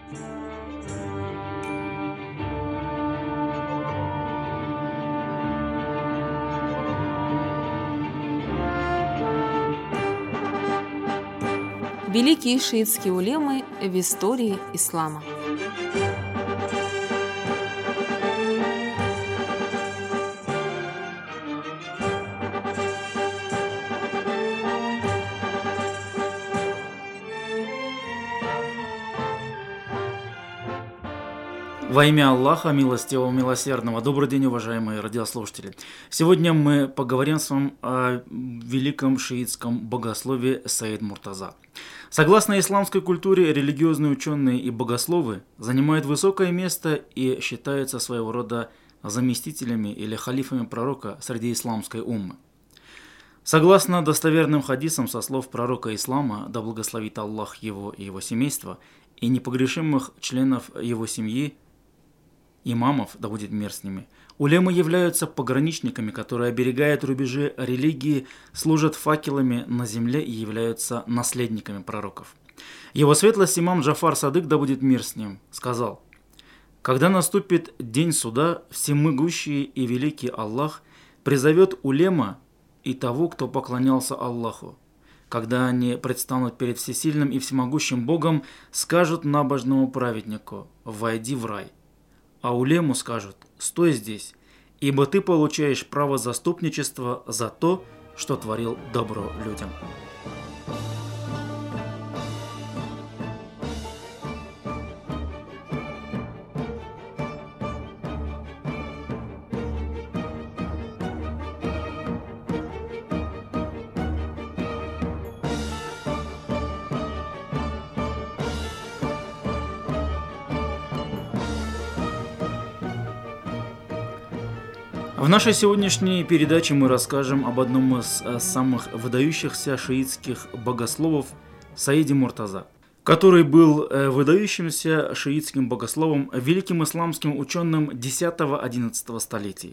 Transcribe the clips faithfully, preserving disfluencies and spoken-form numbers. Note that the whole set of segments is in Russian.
Великие шиитские улемы в истории ислама. Во имя Аллаха, милостивого, милосердного, добрый день, уважаемые радиослушатели. Сегодня мы поговорим с вами о великом шиитском богослове Саид Муртаза. Согласно исламской культуре, религиозные ученые и богословы занимают высокое место и считаются своего рода заместителями или халифами пророка среди исламской уммы. Согласно достоверным хадисам со слов пророка ислама, да благословит Аллах его и его семейство, и непогрешимых членов его семьи, имамов, да будет мир с ними, улемы являются пограничниками, которые оберегают рубежи религии, служат факелами на земле и являются наследниками пророков. Его светлость имам Джафар Садык, да будет мир с ним, сказал: «Когда наступит день суда, всемогущий и великий Аллах призовет улема и того, кто поклонялся Аллаху. Когда они предстанут перед всесильным и всемогущим Богом, скажут набожному праведнику: войди в рай. А улему скажут: стой здесь, ибо ты получаешь право заступничества за то, что творил добро людям». В нашей сегодняшней передаче мы расскажем об одном из самых выдающихся шиитских богословов Саиде Муртаза, который был выдающимся шиитским богословом, великим исламским ученым десятого-одиннадцатого столетий.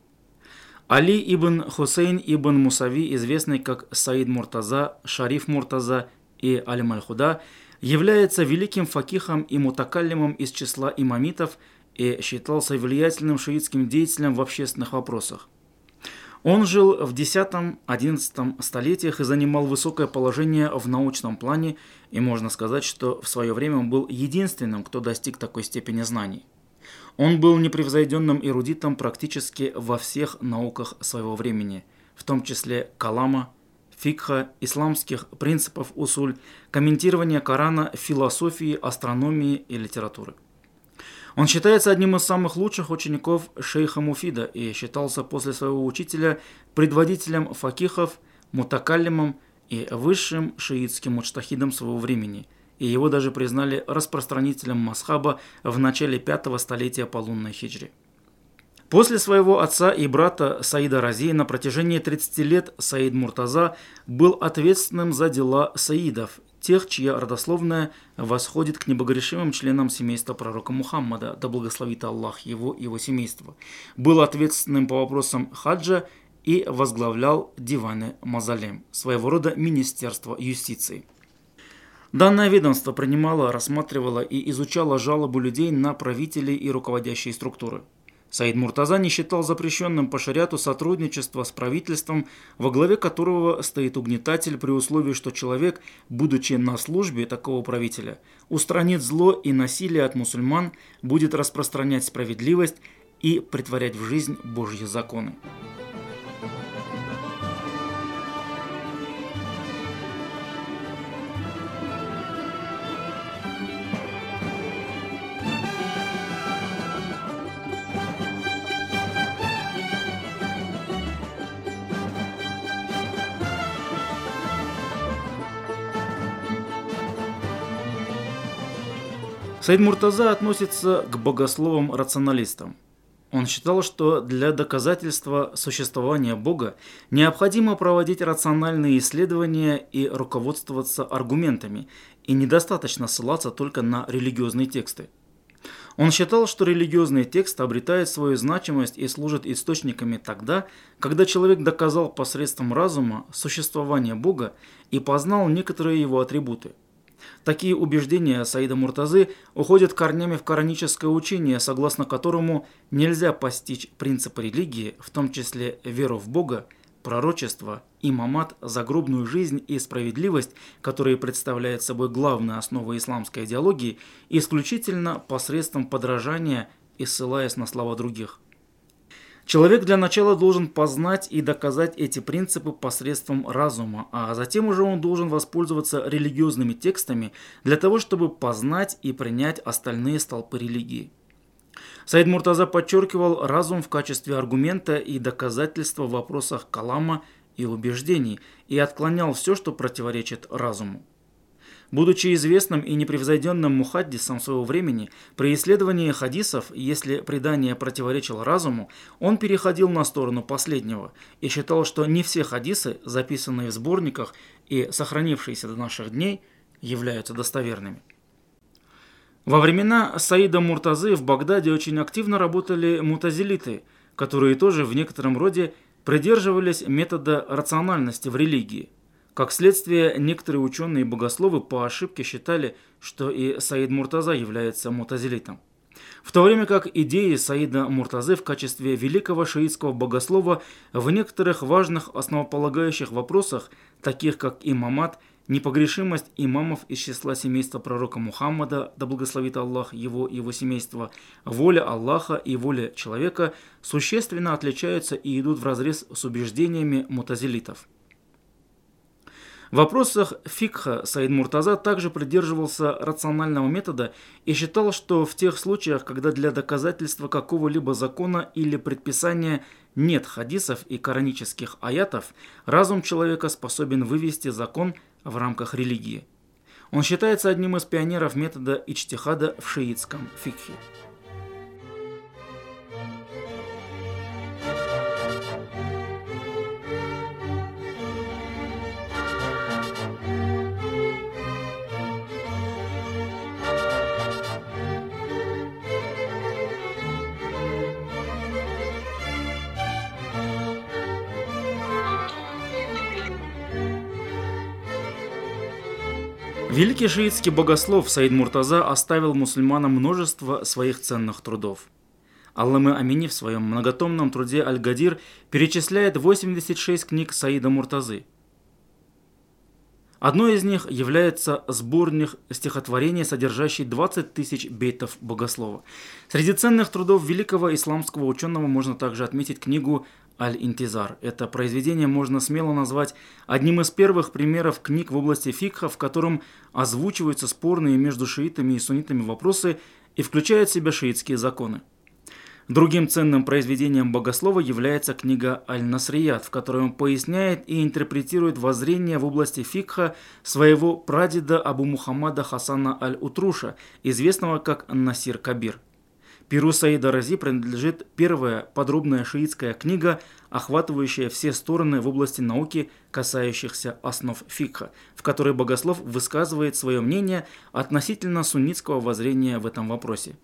Али ибн Хусейн ибн Мусави, известный как Саид Муртаза, Шариф Муртаза и Алим аль-Худа, является великим факихом и мутакаллимом из числа имамитов и считался влиятельным шиитским деятелем в общественных вопросах. Он жил в десятом-одиннадцатом столетиях и занимал высокое положение в научном плане, и можно сказать, что в свое время он был единственным, кто достиг такой степени знаний. Он был непревзойденным эрудитом практически во всех науках своего времени, в том числе калама, фикха, исламских принципов усуль, комментирования Корана, философии, астрономии и литературы. Он считается одним из самых лучших учеников шейха Муфида и считался после своего учителя предводителем факихов, мутакаллимом и высшим шиитским муджтахидом своего времени, и его даже признали распространителем мазхаба в начале пятого столетия по лунной хиджре. После своего отца и брата Саида Рази на протяжении тридцати лет Саид Муртаза был ответственным за дела саидов, тех, чья родословная восходит к небогрешимым членам семейства пророка Мухаммада, да благословит Аллах его и его семейство, был ответственным по вопросам хаджа и возглавлял диваны Мазалем, своего рода министерство юстиции. Данное ведомство принимало, рассматривало и изучало жалобы людей на правителей и руководящие структуры. Саид Муртаза не считал запрещенным по шариату сотрудничество с правительством, во главе которого стоит угнетатель, при условии, что человек, будучи на службе такого правителя, устранит зло и насилие от мусульман, будет распространять справедливость и претворять в жизнь Божьи законы. Саид Муртаза относится к богословам-рационалистам. Он считал, что для доказательства существования Бога необходимо проводить рациональные исследования и руководствоваться аргументами, и недостаточно ссылаться только на религиозные тексты. Он считал, что религиозные тексты обретают свою значимость и служат источниками тогда, когда человек доказал посредством разума существование Бога и познал некоторые его атрибуты. Такие убеждения Саида Муртазы уходят корнями в кораническое учение, согласно которому нельзя постичь принципы религии, в том числе веру в Бога, пророчество, имамат, загробную жизнь и справедливость, которые представляют собой главные основы исламской идеологии, исключительно посредством подражания и ссылаясь на слова других. Человек для начала должен познать и доказать эти принципы посредством разума, а затем уже он должен воспользоваться религиозными текстами для того, чтобы познать и принять остальные столпы религии. Саид Муртаза подчеркивал разум в качестве аргумента и доказательства в вопросах калама и убеждений и отклонял все, что противоречит разуму. Будучи известным и непревзойденным мухаддисом своего времени, при исследовании хадисов, если предание противоречило разуму, он переходил на сторону последнего и считал, что не все хадисы, записанные в сборниках и сохранившиеся до наших дней, являются достоверными. Во времена Саида Муртазы в Багдаде очень активно работали мутазилиты, которые тоже в некотором роде придерживались метода рациональности в религии. Как следствие, некоторые ученые и богословы по ошибке считали, что и Саид Муртаза является мутазилитом. В то время как идеи Саида Муртазы в качестве великого шиитского богослова в некоторых важных основополагающих вопросах, таких как имамат, непогрешимость имамов из числа семейства пророка Мухаммада, да благословит Аллах его и его семейство, воля Аллаха и воля человека, существенно отличаются и идут вразрез с убеждениями мутазилитов. В вопросах фикха Саид Муртаза также придерживался рационального метода и считал, что в тех случаях, когда для доказательства какого-либо закона или предписания нет хадисов и коранических аятов, разум человека способен вывести закон в рамках религии. Он считается одним из пионеров метода иджтихада в шиитском фикхе. Великий шиитский богослов Саид Муртаза оставил мусульманам множество своих ценных трудов. Аллама Амини в своем многотомном труде Аль-Гадир перечисляет восемьдесят шесть книг Саида Муртазы. Одной из них является сборник стихотворений, содержащий двадцать тысяч бейтов богослова. Среди ценных трудов великого исламского ученого можно также отметить книгу Аль-Интизар. Это произведение можно смело назвать одним из первых примеров книг в области фикха, в котором озвучиваются спорные между шиитами и суннитами вопросы и включают в себя шиитские законы. Другим ценным произведением богослова является книга Аль-Насрият, в которой он поясняет и интерпретирует воззрение в области фикха своего прадеда Абу Мухаммада Хасана Аль-Утруша, известного как Насир Кабир. Пиру Саида Рази принадлежит первая подробная шиитская книга, охватывающая все стороны в области науки, касающихся основ фикха, в которой богослов высказывает свое мнение относительно суннитского воззрения в этом вопросе.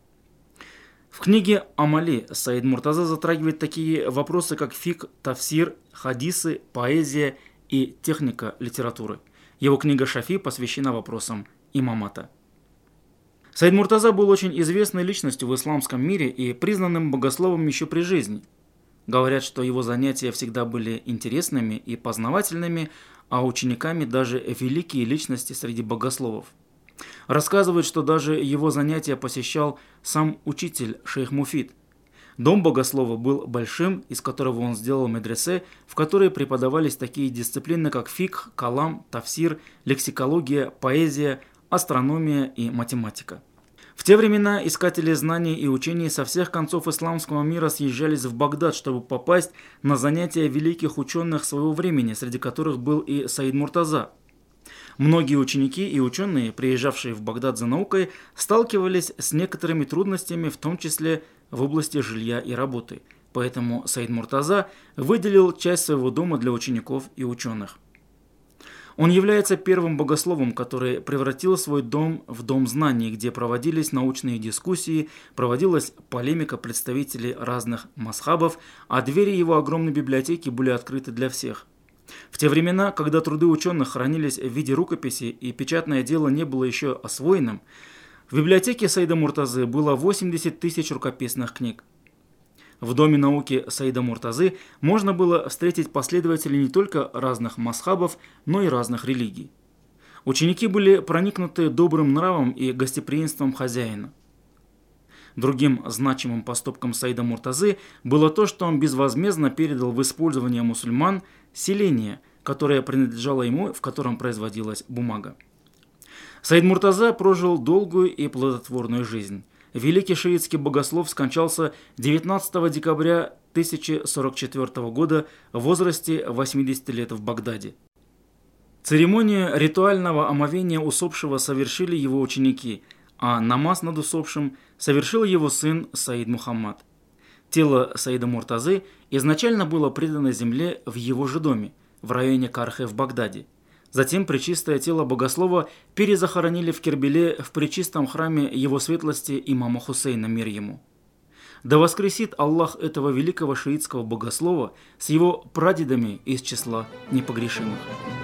В книге Амали Саид Муртаза затрагивает такие вопросы, как фик, тафсир, хадисы, поэзия и техника литературы. Его книга Шафи посвящена вопросам имамата. Саид Муртаза был очень известной личностью в исламском мире и признанным богословом еще при жизни. Говорят, что его занятия всегда были интересными и познавательными, а учениками даже великие личности среди богословов. Рассказывают, что даже его занятия посещал сам учитель шейх Муфид. Дом богослова был большим, из которого он сделал медресе, в которой преподавались такие дисциплины, как фикх, калам, тафсир, лексикология, поэзия, астрономия и математика. В те времена искатели знаний и учений со всех концов исламского мира съезжались в Багдад, чтобы попасть на занятия великих ученых своего времени, среди которых был и Саид Муртаза. Многие ученики и ученые, приезжавшие в Багдад за наукой, сталкивались с некоторыми трудностями, в том числе в области жилья и работы. Поэтому Саид Муртаза выделил часть своего дома для учеников и ученых. Он является первым богословом, который превратил свой дом в дом знаний, где проводились научные дискуссии, проводилась полемика представителей разных мазхабов, а двери его огромной библиотеки были открыты для всех. В те времена, когда труды ученых хранились в виде рукописи и печатное дело не было еще освоенным, в библиотеке Саида Муртазы было восемьдесят тысяч рукописных книг. В Доме науки Саида Муртазы можно было встретить последователей не только разных мазхабов, но и разных религий. Ученики были проникнуты добрым нравом и гостеприимством хозяина. Другим значимым поступком Саида Муртазы было то, что он безвозмездно передал в использование мусульман селение, которое принадлежало ему, в котором производилась бумага. Саид Муртаза прожил долгую и плодотворную жизнь. Великий шиитский богослов скончался девятнадцатого декабря тысяча сорок четвёртого года в возрасте восьмидесяти лет в Багдаде. Церемонию ритуального омовения усопшего совершили его ученики, а намаз над усопшим совершил его сын Саид Мухаммад. Тело Саида Муртазы изначально было предано земле в его же доме, в районе Кархе в Багдаде. Затем пречистое тело богослова перезахоронили в Кербеле в пречистом храме его светлости имама Хусейна, мир ему. Да воскресит Аллах этого великого шиитского богослова с его прадедами из числа непогрешимых.